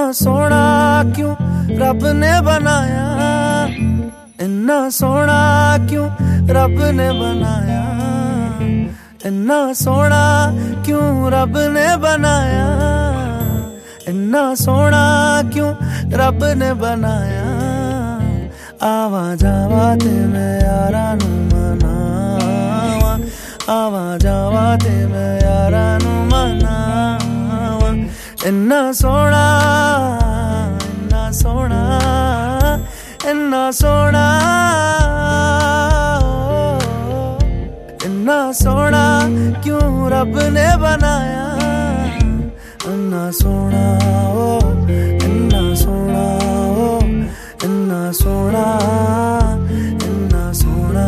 सोना क्यों रब ने बनाया, इन्ना सोना क्यों रब ने बनाया, इन्ना सोना क्यों रब ने बनाया, इन्ना सोना क्यों रब ने बनाया। आवा जावा ते मैं यारा नू मनावा, आवा जावा ते मैं यारा नू मनावा। इन्ना सोना, इन्ना सोना, इन्ना सोना, इन्ना सोना क्यों रब ने बनाया, इन्ना सोना ओ, इन्ना सोना ओ, इन्ना सोना, इन्ना सोना।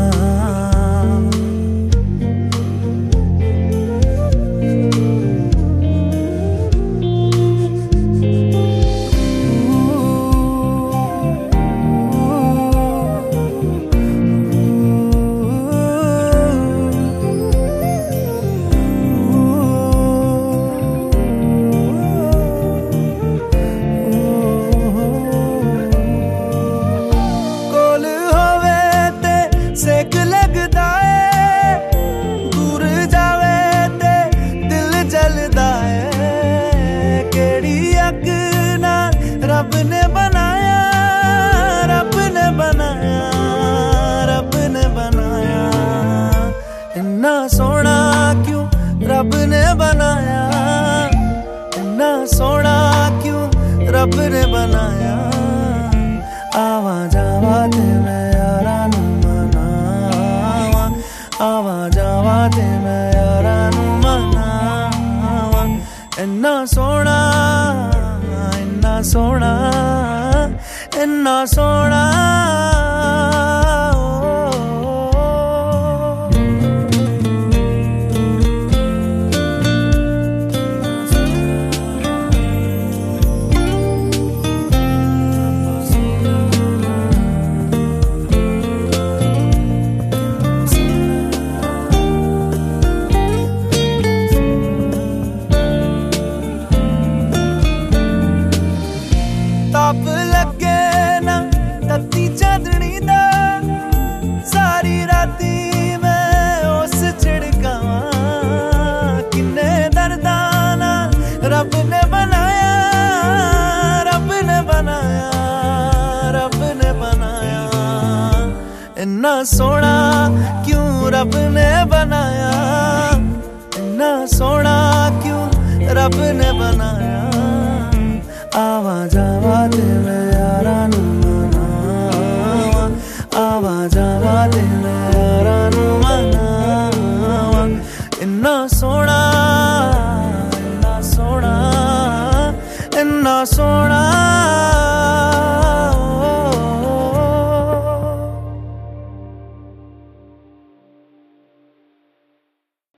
सेक लगदा है, दूर जावे ते दिल जलदा है। केड़ी अग नाल रब ने बनाया, रब ने बनाया, रब ने बनाया। इन्ना सोना क्यों रब ने बनाया, इन्ना सोना क्यों रब ने बनाया। आवा जावा ते मैं यारा नू मनावा, आवा जावा ते मैं यारा नू मनावा। इन्ना सोना, इन्ना सोना, इन्ना सोना। ताप लगे ना तत्ती चांदनी दा, सारी राती मैं उस छिड़कावा। किन्ने दर्दां नाल रब ने बनाया, रब ने बनाया, रब ने बनाया। इन्ना सोना क्यों रब ने बनाया, इन्ना सोना क्यों रब ने बनाया। आवा जा